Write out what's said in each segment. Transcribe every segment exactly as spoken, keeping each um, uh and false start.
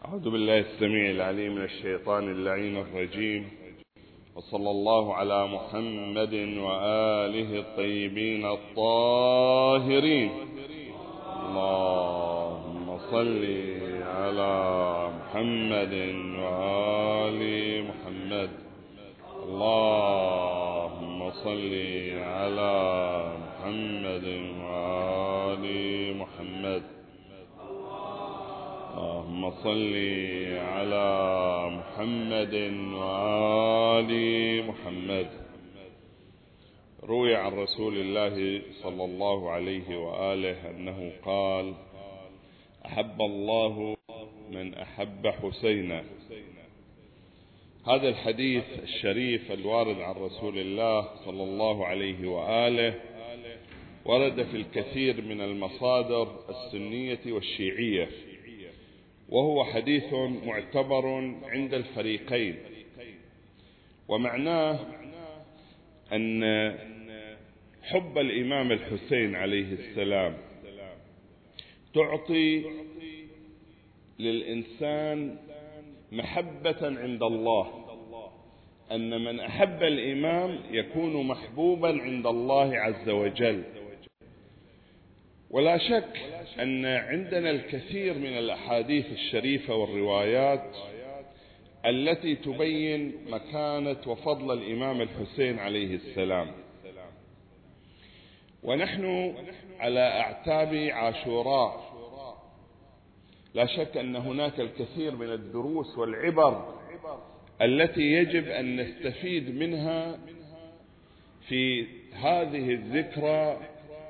أعوذ بالله السميع العليم من الشيطان اللعين الرجيم، وصلى الله على محمد وآله الطيبين الطاهرين. اللهم صل على محمد وآل محمد. اللهم صل على محمد وآل محمد. اللهم صل على محمد وآل محمد. روي عن رسول الله صلى الله عليه وآله أنه قال: أحب الله من أحب حسينا. هذا الحديث الشريف الوارد عن رسول الله صلى الله عليه وآله ورد في الكثير من المصادر السنية والشيعية، وهو حديث معتبر عند الفريقين، ومعناه أن حب الإمام الحسين عليه السلام تعطي للإنسان محبة عند الله، أن من أحب الإمام يكون محبوبا عند الله عز وجل. ولا شك أن عندنا الكثير من الأحاديث الشريفة والروايات التي تبين مكانة وفضل الإمام الحسين عليه السلام، ونحن على أعتاب عاشوراء لا شك أن هناك الكثير من الدروس والعبر التي يجب أن نستفيد منها في هذه الذكرى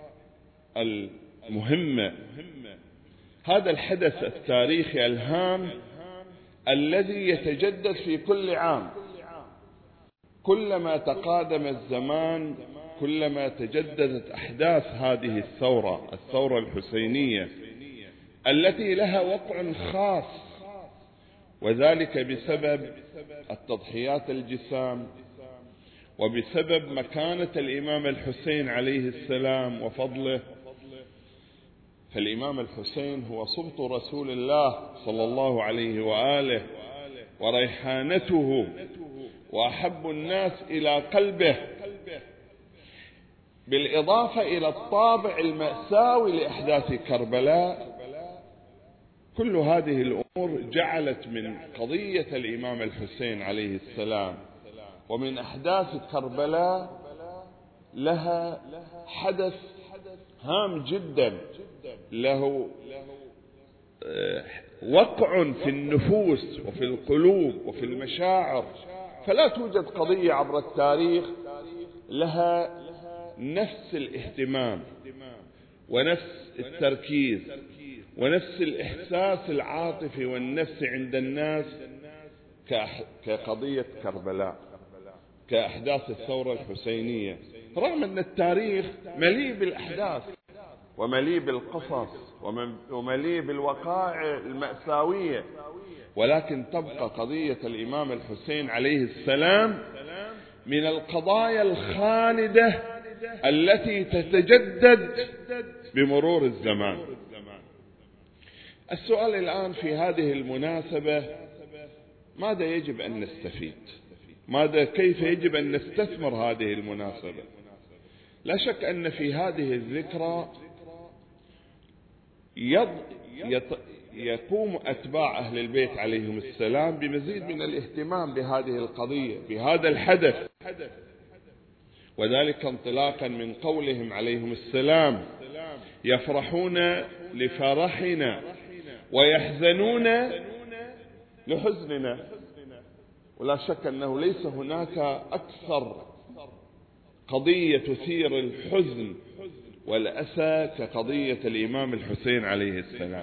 المهمة، هذا الحدث التاريخي الهام الذي يتجدد في كل عام. كلما تقادم الزمان كلما تجددت أحداث هذه الثورة الثورة الحسينية التي لها وقع خاص، وذلك بسبب التضحيات الجسام، وبسبب مكانة الإمام الحسين عليه السلام وفضله. فالإمام الحسين هو صبط رسول الله صلى الله عليه وآله وريحانته وأحب الناس إلى قلبه، بالإضافة إلى الطابع المأساوي لأحداث كربلاء. كل هذه الأمور جعلت من قضية الإمام الحسين عليه السلام ومن أحداث كربلاء لها حدث هام جدا، له وقع في النفوس وفي القلوب وفي المشاعر. فلا توجد قضية عبر التاريخ لها نفس الاهتمام ونفس التركيز ونفس الإحساس العاطفي والنفسي عند الناس كقضية كربلاء، كأحداث الثورة الحسينية، رغم أن التاريخ مليء بالأحداث ومليء بالقصص ومليء بالوقائع المأساوية، ولكن تبقى قضية الإمام الحسين عليه السلام من القضايا الخالدة التي تتجدد بمرور الزمان. السؤال الآن في هذه المناسبة: ماذا يجب أن نستفيد؟ ماذا كيف يجب أن نستثمر هذه المناسبة؟ لا شك أن في هذه الذكرى يض... يط... يقوم أتباع أهل البيت عليهم السلام بمزيد من الاهتمام بهذه القضية، بهذا الحدث، وذلك انطلاقا من قولهم عليهم السلام: يفرحون لفرحنا ويحزنون لحزننا. ولا شك أنه ليس هناك أكثر قضية تثير الحزن والأسى كقضية الإمام الحسين عليه السلام.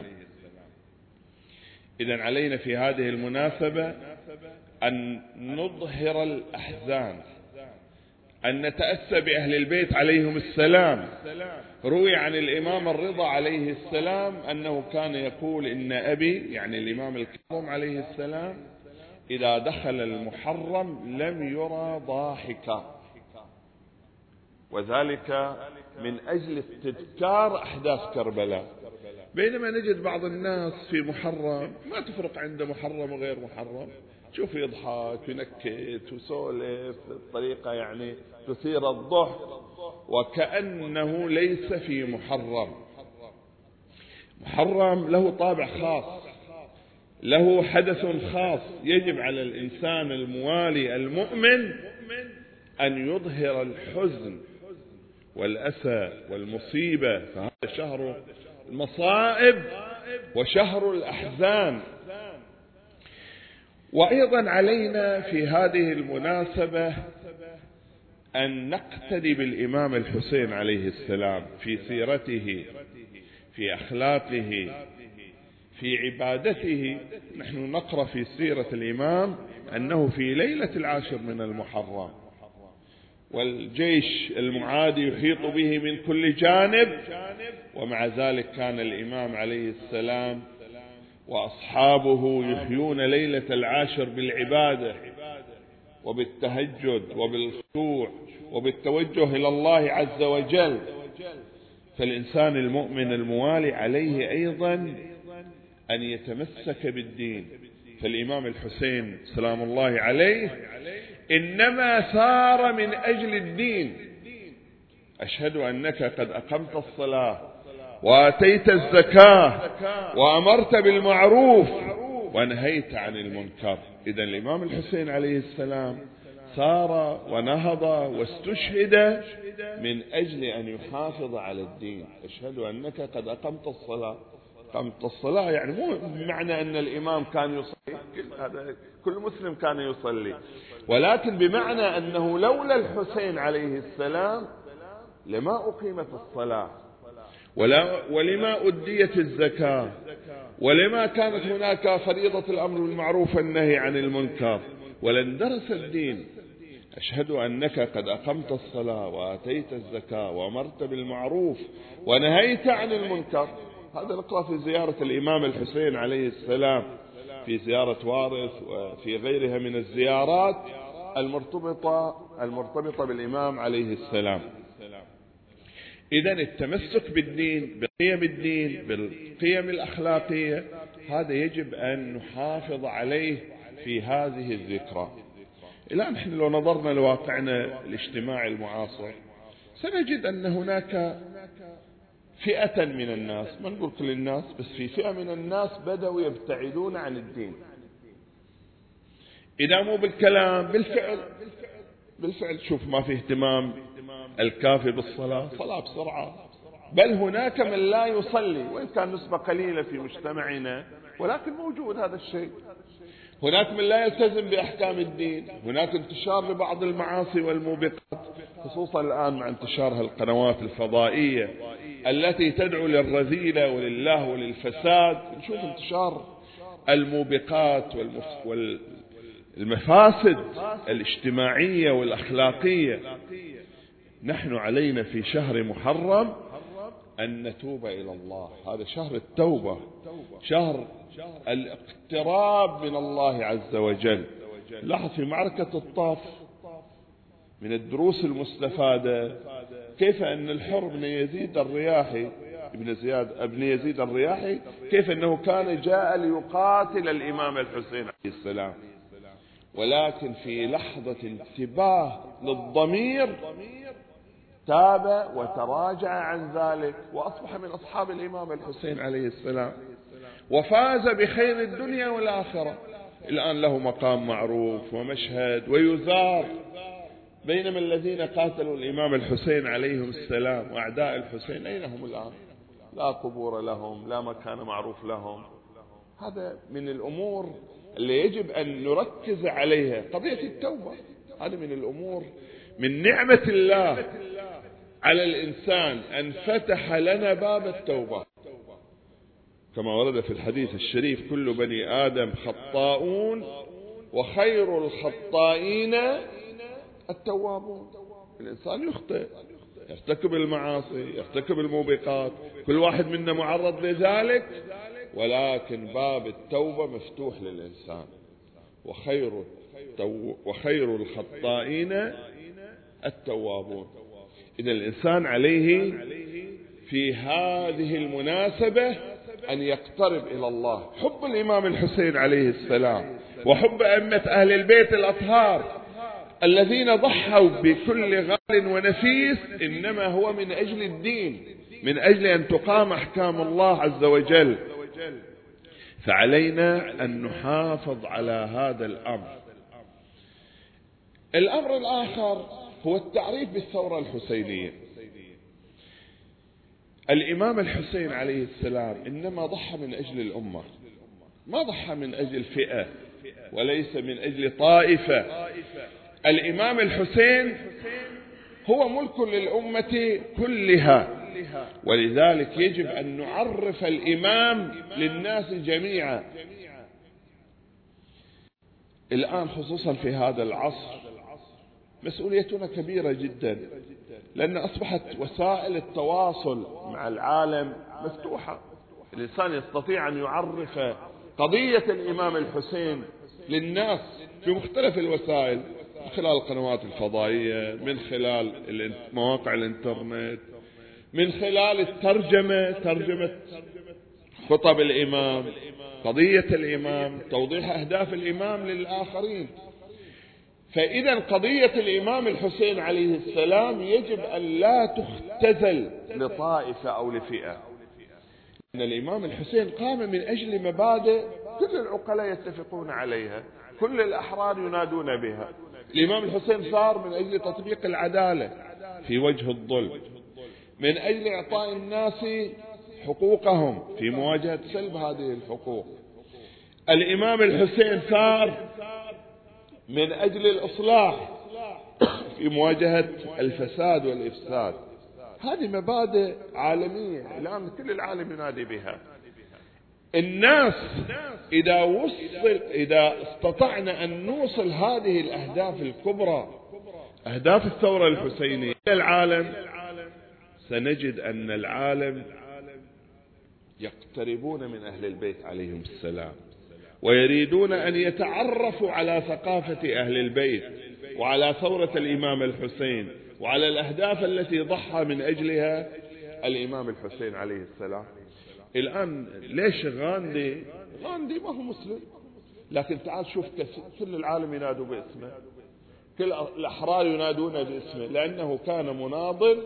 إذن علينا في هذه المناسبة أن نظهر الأحزان، أن نتأسى بأهل البيت عليهم السلام. روي عن الإمام الرضا عليه السلام أنه كان يقول: إن أبي، يعني الإمام الكاظم عليه السلام، إذا دخل المحرم لم يرى ضاحكا، وذلك من أجل استذكار أحداث كربلاء، بينما نجد بعض الناس في محرم ما تفرق عنده محرم وغير محرم، شوف يضحك وينكت وسولف بطريقة يعني تثير الضحك وكأنه ليس في محرم. محرم له طابع خاص، له حدث خاص، يجب على الإنسان الموالي المؤمن أن يظهر الحزن والأسى والمصيبة، فهذا شهر المصائب وشهر الأحزان. وأيضا علينا في هذه المناسبة أن نقتدي بالإمام الحسين عليه السلام في سيرته، في أخلاقه، في عبادته. نحن نقرأ في سيرة الإمام أنه في ليلة العاشر من المحرم والجيش المعادي يحيط به من كل جانب، ومع ذلك كان الإمام عليه السلام وأصحابه يحيون ليلة العاشر بالعبادة وبالتهجد وبالخشوع وبالتوجه إلى الله عز وجل. فالإنسان المؤمن الموالي عليه أيضا أن يتمسك بالدين. فالإمام الحسين سلام الله عليه إنما سار من أجل الدين. أشهد أنك قد أقمت الصلاة وآتيت الزكاة وأمرت بالمعروف ونهيت عن المنكر. إذن الإمام الحسين عليه السلام سار ونهض واستشهد من أجل أن يحافظ على الدين. أشهد أنك قد أقمت الصلاة. أقمت الصلاة يعني مو بمعنى أن الإمام كان يصلي، كل مسلم كان يصلي، ولكن بمعنى أنه لولا الحسين عليه السلام لما أقيمت الصلاة ولا ولما أديت الزكاة ولما كانت هناك فريضة الأمر بالمعروف والنهي عن المنكر ولن درس الدين. أشهد أنك قد أقمت الصلاة وآتيت الزكاة وأمرت بالمعروف ونهيت عن المنكر. هذا نقرأ في زيارة الإمام الحسين عليه السلام، في زيارة وارث وفي غيرها من الزيارات المرتبطة المرتبطة بالإمام عليه السلام. إذن التمسك بالدين، بقيم الدين، بالقيم الأخلاقية، هذا يجب أن نحافظ عليه في هذه الذكرى. الآن نحن لو نظرنا لواقعنا الاجتماعي المعاصر سنجد أن هناك فئة من الناس، ما نقول كل الناس، بس في فئة من الناس بدأوا يبتعدون عن الدين. إذا مو بالكلام بالفعل. بالفعل شوف ما في اهتمام الكافي بالصلاة، صلاة بسرعة، بل هناك من لا يصلي وإن كان نسبة قليلة في مجتمعنا، ولكن موجود هذا الشيء. هناك من لا يلتزم بأحكام الدين، هناك انتشار لبعض المعاصي والموبقات، خصوصا الآن مع انتشار القنوات الفضائية التي تدعو للرذيلة ولله وللفساد. نشوف انتشار الموبقات والمفاسد الاجتماعية والأخلاقية. نحن علينا في شهر محرم أن نتوب إلى الله. هذا شهر التوبة، شهر الاقتراب من الله عز وجل. لاحظ في معركة الطاف من الدروس المستفادة كيف أن الحر بن يزيد الرياحي ابن زياد ابن يزيد الرياحي كيف أنه كان جاء ليقاتل الإمام الحسين عليه السلام، ولكن في لحظة انتباه للضمير تاب وتراجع عن ذلك وأصبح من أصحاب الإمام الحسين عليه السلام وفاز بخير الدنيا والآخرة. الآن له مقام معروف ومشهد ويزار، بينما الذين قاتلوا الإمام الحسين عليهم السلام وأعداء الحسين أين هم الآن؟ لا قبور لهم، لا مكان معروف لهم. هذا من الأمور اللي يجب أن نركز عليها. قضية التوبة هذا من الأمور، من نعمة الله على الإنسان أن فتح لنا باب التوبة، كما ورد في الحديث الشريف: كل بني آدم خطاؤون وخير الخطائين التوابون. الإنسان يخطئ، يرتكب المعاصي، يرتكب الموبقات، كل واحد منا معرض لذلك، ولكن باب التوبة مفتوح للإنسان. وخير وخير الخطائين التوابون. إذا الإنسان عليه في هذه المناسبة أن يقترب إلى الله. حب الإمام الحسين عليه السلام وحب أئمة أهل البيت الأطهار الذين ضحوا بكل غال ونفيس إنما هو من أجل الدين، من أجل أن تقام أحكام الله عز وجل. فعلينا أن نحافظ على هذا الأمر. الأمر الآخر هو التعريف بالثورة الحسينية. الإمام الحسين عليه السلام إنما ضحى من أجل الأمة، ما ضحى من أجل فئة وليس من أجل طائفة. الإمام الحسين هو ملك للأمة كلها، ولذلك يجب أن نعرف الإمام للناس جميعا. الآن خصوصا في هذا العصر مسؤوليتنا كبيرة جدا، لأن أصبحت وسائل التواصل مع العالم مفتوحة. الإنسان يستطيع أن يعرف قضية الإمام الحسين للناس في مختلف الوسائل، من خلال القنوات الفضائية، من خلال مواقع الانترنت، من خلال الترجمة، ترجمة خطب الإمام، قضية الإمام، توضيح أهداف الإمام للآخرين. فإذا قضية الإمام الحسين عليه السلام يجب أن لا تختزل لطائفة أو لفئة، لأن الإمام الحسين قام من أجل مبادئ كل العقلاء يتفقون عليها، كل الأحرار ينادون بها. الإمام الحسين صار من أجل تطبيق العدالة في وجه الظلم، من أجل إعطاء الناس حقوقهم في مواجهة سلب هذه الحقوق. الإمام الحسين صار من أجل الإصلاح في مواجهة الفساد والإفساد. هذه مبادئ عالمية الآن كل العالم ينادي بها. الناس إذا وصل إذا استطعنا أن نوصل هذه الأهداف الكبرى، أهداف الثورة الحسينية إلى العالم، سنجد أن العالم يقتربون من أهل البيت عليهم السلام، ويريدون أن يتعرفوا على ثقافة أهل البيت وعلى ثورة الإمام الحسين وعلى الأهداف التي ضحى من أجلها الإمام الحسين عليه السلام. الآن ليش غاندي غاندي ما هو مسلم، لكن تعال شوف كل العالم ينادوا باسمه، كل الأحرار ينادون باسمه، لأنه كان مناضل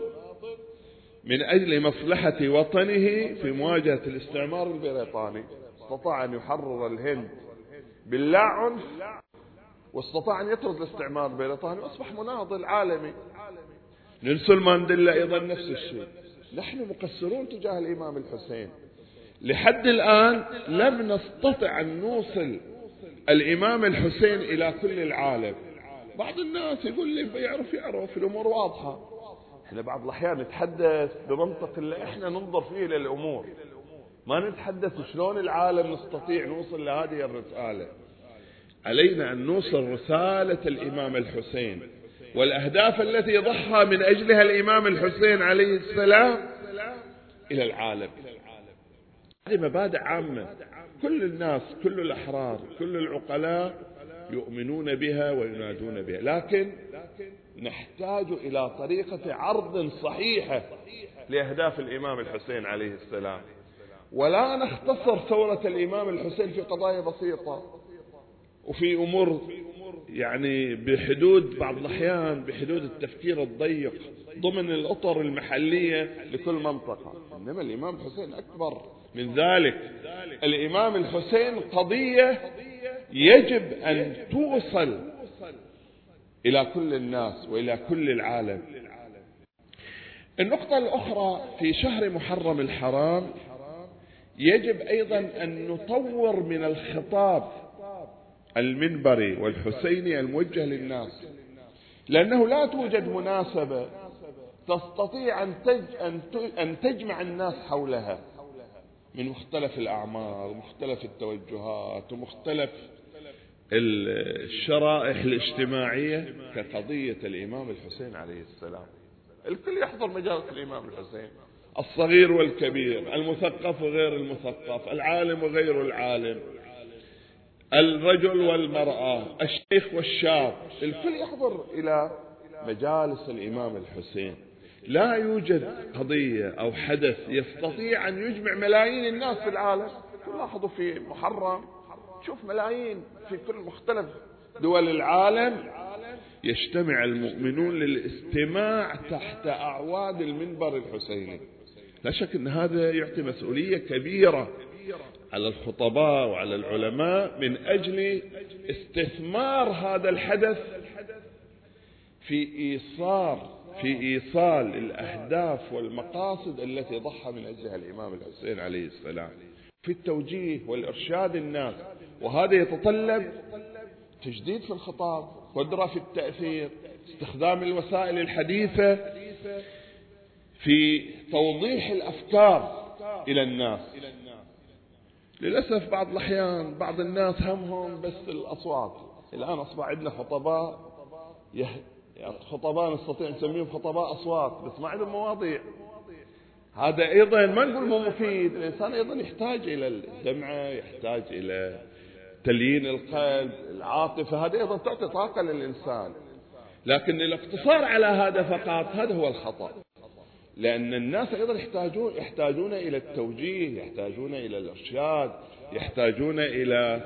من أجل مصلحة وطنه في مواجهة الاستعمار البريطاني. استطاع أن يحرر الهند باللا عنف، واستطاع أن يطرد الاستعمار البريطاني، وأصبح مناضل عالمي. نيلسون مانديلا أيضا نفس الشيء. نحن مقصرون تجاه الإمام الحسين، لحد الآن لم نستطع أن نوصل الإمام الحسين إلى كل العالم. بعض الناس يقول لي بيعرف يعرف الأمور واضحة. احنا بعض الأحيان نتحدث بمنطق اللي احنا ننظر فيه للأمور، ما نتحدث شلون العالم نستطيع نوصل لهذه الرسالة. علينا أن نوصل رسالة الإمام الحسين والأهداف التي ضحى من أجلها الإمام الحسين عليه السلام إلى العالم. هذه مبادئ عامة كل الناس، كل الأحرار، كل العقلاء يؤمنون بها وينادون بها، لكن نحتاج إلى طريقة عرض صحيحة لأهداف الإمام الحسين عليه السلام، ولا نختصر ثورة الإمام الحسين في قضايا بسيطة وفي أمور يعني بحدود بعض الأحيان بحدود التفكير الضيق ضمن الأطر المحلية لكل منطقة. إنما الإمام الحسين أكبر من ذلك. الإمام الحسين قضية يجب أن توصل إلى كل الناس وإلى كل العالم. النقطة الأخرى في شهر محرم الحرام يجب أيضا أن نطور من الخطاب المنبري والحسيني الموجه للناس، لأنه لا توجد مناسبة تستطيع أن تجمع الناس حولها من مختلف الأعمار ومختلف التوجهات ومختلف الشرائح الاجتماعية كقضية الإمام الحسين عليه السلام. الكل يحضر مجالس الإمام الحسين، الصغير والكبير، المثقف وغير المثقف، العالم وغير العالم، الرجل والمرأة، الشيخ والشاب، الكل يحضر إلى مجالس الإمام الحسين. لا يوجد قضية أو حدث يستطيع أن يجمع ملايين الناس في العالم. لاحظوا في محرم شوف ملايين في كل مختلف دول العالم يجتمع المؤمنون للاستماع تحت أعواد المنبر الحسيني. لا شك أن هذا يعطي مسؤولية كبيرة على الخطباء وعلى العلماء من أجل استثمار هذا الحدث في إيصال في إيصال الأهداف والمقاصد التي ضحى من أجلها الإمام الحسين عليه السلام، في التوجيه والإرشاد الناس. وهذا يتطلب تجديد في الخطاب، قدرة في التأثير، استخدام الوسائل الحديثة في توضيح الأفكار إلى الناس. للأسف بعض الأحيان بعض الناس همهم بس الأصوات. الآن أصبح عندنا خطباء يه... خطباء نستطيع نسميهم خطباء أصوات بس ما عندهم مواضيع. هذا أيضا ما نقول مو مفيد. الإنسان أيضا يحتاج إلى الدمعة، يحتاج إلى تليين القلب، العاطفة، هذا أيضا تعطي طاقة للإنسان. لكن الاقتصار على هذا فقط هذا هو الخطأ، لأن الناس أيضا يحتاجون يحتاجون إلى التوجيه، يحتاجون إلى الإرشاد، يحتاجون إلى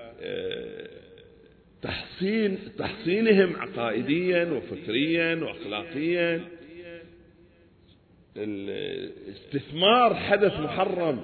تحسين تحسينهم عقائديا وفكريا وأخلاقيا. استثمار حدث محرم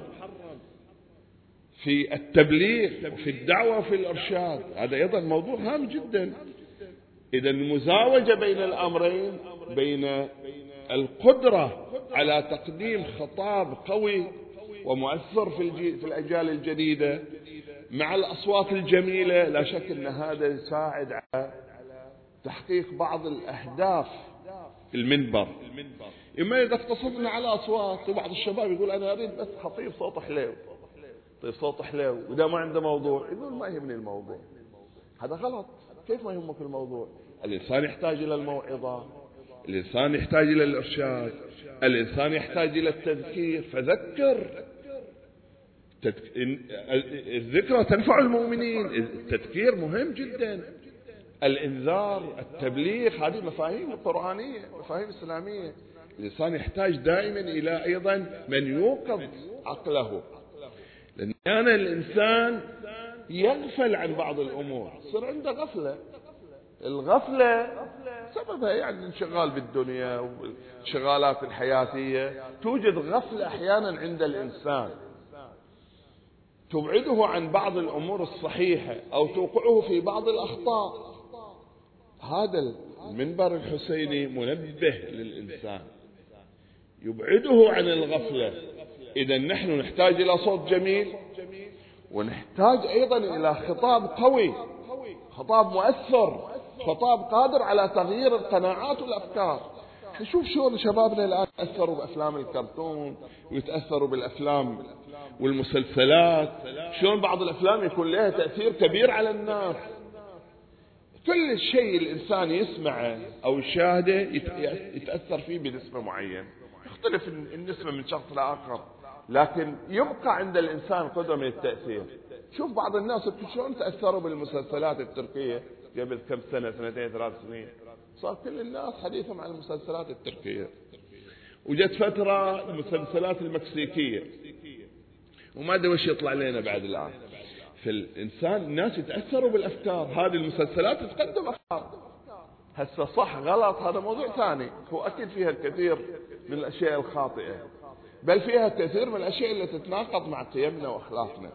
في التبليغ وفي الدعوة وفي الإرشاد هذا أيضا موضوع هام جدا. إذا المزاوجة بين الأمرين، بين القدرة على تقديم خطاب قوي ومؤثر في في الأجيال الجديدة مع الأصوات الجميلة، لا شك أن هذا يساعد على تحقيق بعض الأهداف في المنبر. إما إذا اقتصرنا على أصوات، وبعض الشباب يقول أنا أريد بس خطيب صوت حلو، طيب صوت حلو وإذا ما عنده موضوع يقول ما يهمني الموضوع. هذا غلط. كيف ما يهمك الموضوع؟ الإنسان يحتاج إلى الموعظة، الإنسان يحتاج إلى الإرشاد، الإنسان يحتاج إلى التذكير. فذكر. الذكرى تنفع المؤمنين. التذكير مهم جدا. الإنذار، التبليغ، هذه مفاهيم قرآنية، مفاهيم إسلامية. الإنسان يحتاج دائما إلى أيضا من يوقظ عقله، لأن كان الإنسان يغفل عن بعض الأمور، صار عنده غفلة. الغفلة سببها يعني انشغال بالدنيا والشغالات الحياتية. توجد غفلة أحيانا عند الإنسان تبعده عن بعض الأمور الصحيحة أو توقعه في بعض الأخطاء. هذا المنبر الحسيني منبه للإنسان يبعده عن الغفلة. إذا نحن نحتاج إلى صوت جميل، ونحتاج أيضا إلى خطاب قوي، خطاب مؤثر، خطاب قادر على تغيير القناعات والأفكار. نشوف شلون شبابنا الآن يتأثروا بأفلام الكرتون ويتأثروا بالأفلام والمسلسلات، شلون بعض الأفلام يكون لها تأثير كبير على الناس. كل شيء الإنسان يسمعه أو يشاهده يتأثر فيه بنسبة معينة، يختلف النسبة من شخص لآخر، لكن يبقى عند الإنسان قدرة من التأثير. شوف بعض الناس شلون تأثروا بالمسلسلات التركية قبل كم سنة، سنتين ثلاث سنين، صار كل الناس حديثهم عن المسلسلات التركية. وجت فترة المسلسلات المكسيكية، وما أدري وش يطلع لنا بعد الآن. فالإنسان الناس يتأثروا بالأفكار. هذه المسلسلات تقدم أفكار، هسه صح غلط هذا موضوع ثاني. هو أكيد فيها الكثير من الأشياء الخاطئة، بل فيها الكثير من الأشياء التي تتناقض مع قيمنا وأخلاقنا،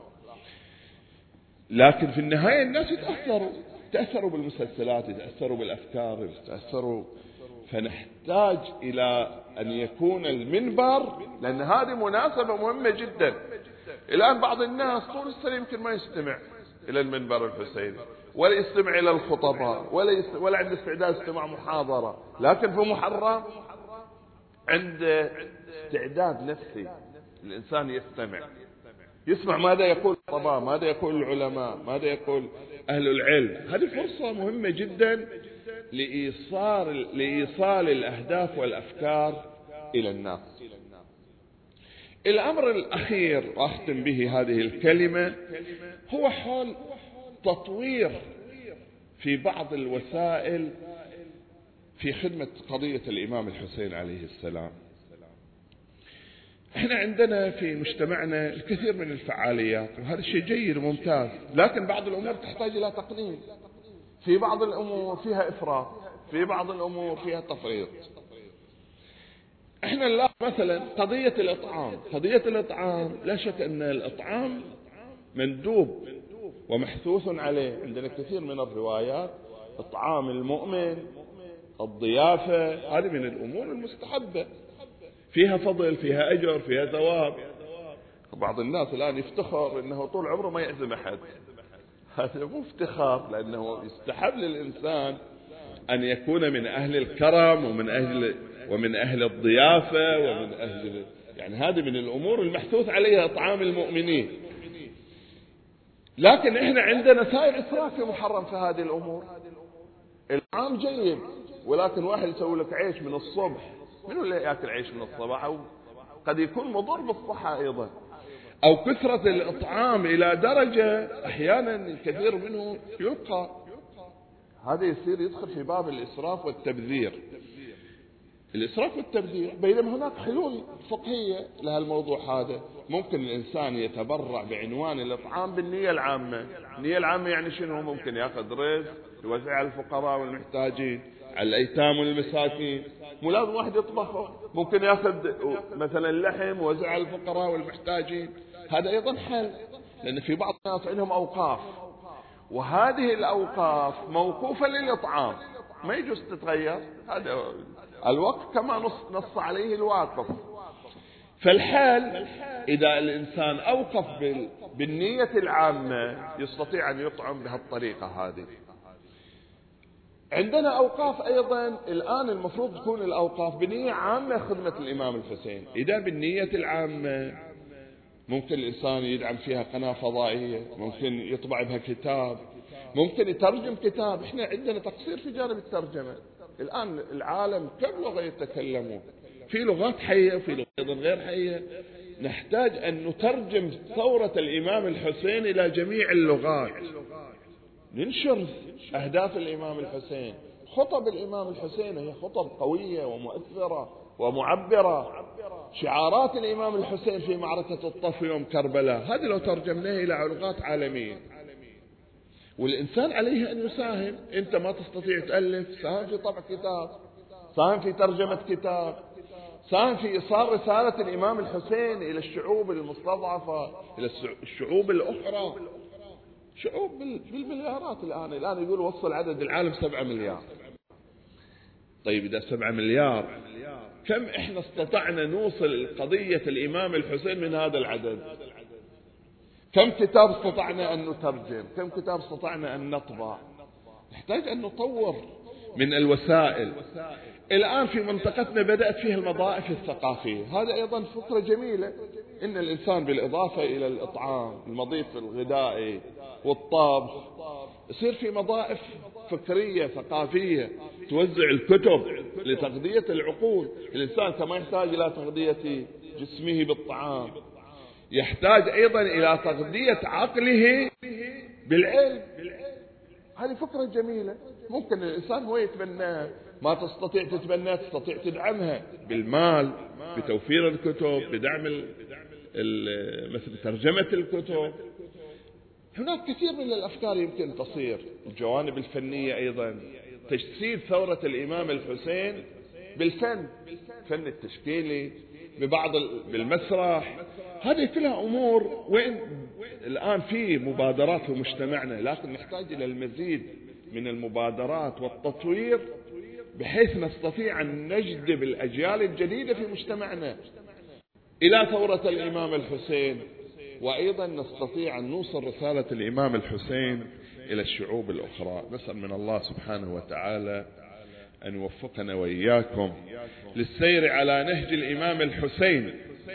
لكن في النهاية الناس يتأثروا يتأثروا بالمسلسلات، يتأثروا بالأفكار، يتأثروا. فنحتاج إلى أن يكون المنبر، لأن هذه مناسبة مهمة جدا. الآن بعض الناس طول السنة يمكن ما يستمع إلى المنبر الحسيني، ولا يستمع إلى الخطباء، ولا يست... ولا عنده استعداد استماع محاضرة، لكن في محرم عنده استعداد نفسي الإنسان يستمع، يسمع ماذا يقول الخطباء، ماذا يقول العلماء، ماذا يقول أهل العلم. هذه فرصة مهمة جدا لإيصال لإيصال الأهداف والأفكار إلى الناس. الأمر الأخير أختم به هذه الكلمة هو حول تطوير في بعض الوسائل في خدمة قضية الإمام الحسين عليه السلام. احنا عندنا في مجتمعنا الكثير من الفعاليات، وهذا الشيء جيد وممتاز، لكن بعض الأمور تحتاج إلى تقنين. في بعض الأمور فيها إفراط، في بعض الأمور فيها تفريط. احنا نلاحظ مثلا قضية الإطعام. قضية الإطعام لا شك أن الإطعام مندوب ومحثوث عليه. عندنا كثير من الروايات إطعام المؤمن، الضيافة، هذه من الأمور المستحبة، فيها فضل، فيها أجر، فيها ثواب. بعض الناس الآن يفتخر أنه طول عمره ما يعزم أحد. هذا مو افتخار، لأنه يستحب للإنسان أن يكون من أهل الكرم ومن أهل ومن أهل الضيافة ومن أهل، يعني هذه من الأمور المحثوث عليها إطعام المؤمنين. لكن إحنا عندنا سائر إسراف محرم في هذه الأمور. الطعام جيد، ولكن واحد يسوي لك عيش من الصبح، منو اللي يأكل عيش من الصباح؟ أو قد يكون مضر بالصحة أيضا. أو كثرة الإطعام إلى درجة أحيانا الكثير منه يبقى، هذا يصير يدخل في باب الإسراف والتبذير. الإسراف والتبذير، بينما هناك حلول فقهية لها الموضوع هذا. ممكن الإنسان يتبرع بعنوان الإطعام بالنية العامة. النية العامة يعني شنو؟ ممكن يأخذ رزق يوزع على الفقراء والمحتاجين، على الأيتام والمساكين، مو لازم واحد يطبخه. ممكن يأخذ مثلا اللحم ويوزع على الفقراء والمحتاجين، هذا أيضا حل. لأن في بعض الناس عندهم أوقاف، وهذه الأوقاف موقوفة للإطعام، ما يجوز تتغير. هذا الوقف كما نص, نص عليه الواقف. فالحال إذا الإنسان أوقف بالنية العامة يستطيع أن يطعم بهالطريقة هذه. عندنا أوقاف أيضا الآن المفروض تكون الأوقاف بنية عامة خدمة الإمام الحسين. إذا بالنية العامة ممكن الإنسان يدعم فيها قناة فضائية، ممكن يطبع بها كتاب، ممكن يترجم كتاب. إحنا عندنا تقصير في جانب الترجمة. الآن العالم كم لغة يتكلمون، في لغات حية وفي لغات غير حية. نحتاج أن نترجم ثورة الإمام الحسين إلى جميع اللغات، ننشر أهداف الإمام الحسين. خطب الإمام الحسين هي خطب قوية ومؤثرة ومعبرة. شعارات الإمام الحسين في معركة الطف يوم كربلاء، هذه لو ترجمناها إلى لغات عالمية. والإنسان عليه أن يساهم. أنت ما تستطيع تألف، ساهم في طبع كتاب، ساهم في ترجمة كتاب، ساهم في إيصال رسالة الإمام الحسين إلى الشعوب المستضعفة، إلى الشعوب الأخرى. شعوب بالمليارات الآن الآن يقول وصل عدد العالم سبعة مليار. طيب إذا سبعة مليار، كم إحنا استطعنا نوصل قضية الإمام الحسين من هذا العدد؟ كم كتاب استطعنا أن نترجم؟ كم كتاب استطعنا أن نطبع؟ نحتاج أن نطور من الوسائل. الآن في منطقتنا بدأت فيها المضائف الثقافية، هذا أيضا فكرة جميلة. إن الإنسان بالإضافة إلى الإطعام، المضيف الغذائي والطبخ، يصير في مضائف فكرية ثقافية توزع الكتب لتغذية العقول. الإنسان كما يحتاج إلى تغذية جسمه بالطعام، يحتاج أيضا إلى تغذية عقله بالعلم. هذه فكرة جميلة ممكن الإنسان هو يتبناها. ما تستطيع تتبناها، تستطيع تدعمها بالمال، بتوفير الكتب، بدعم مثل ترجمة الكتب. هناك كثير من الأفكار يمكن تصير. الجوانب الفنية أيضا، تجسيد ثورة الإمام الحسين بالفن، فن التشكيلي، ببعض بالمسرح. هذه كلها أمور وين الآن في مبادرات في مجتمعنا، لكن نحتاج إلى المزيد من المبادرات والتطوير بحيث نستطيع أن نجذب الأجيال الجديدة في مجتمعنا إلى ثورة الإمام الحسين، وأيضا نستطيع أن نوصل رسالة الإمام الحسين إلى الشعوب الأخرى. نسأل من الله سبحانه وتعالى أن يوفقنا وإياكم للسير على نهج الإمام الحسين،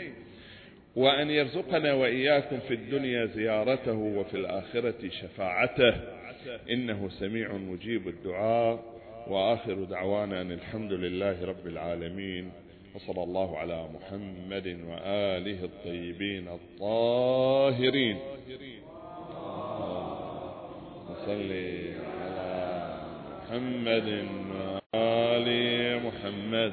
وأن يرزقنا وإياكم في الدنيا زيارته وفي الآخرة شفاعته، إنه سميع مجيب الدعاء. وآخر دعوانا أن الحمد لله رب العالمين، وصلى الله على محمد وآله الطيبين الطاهرين. وصلي على محمد وآله آل محمد.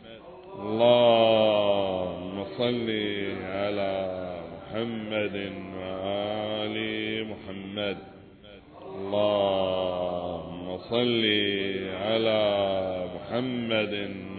اللهم صل على محمد وآل محمد. اللهم صل على محمد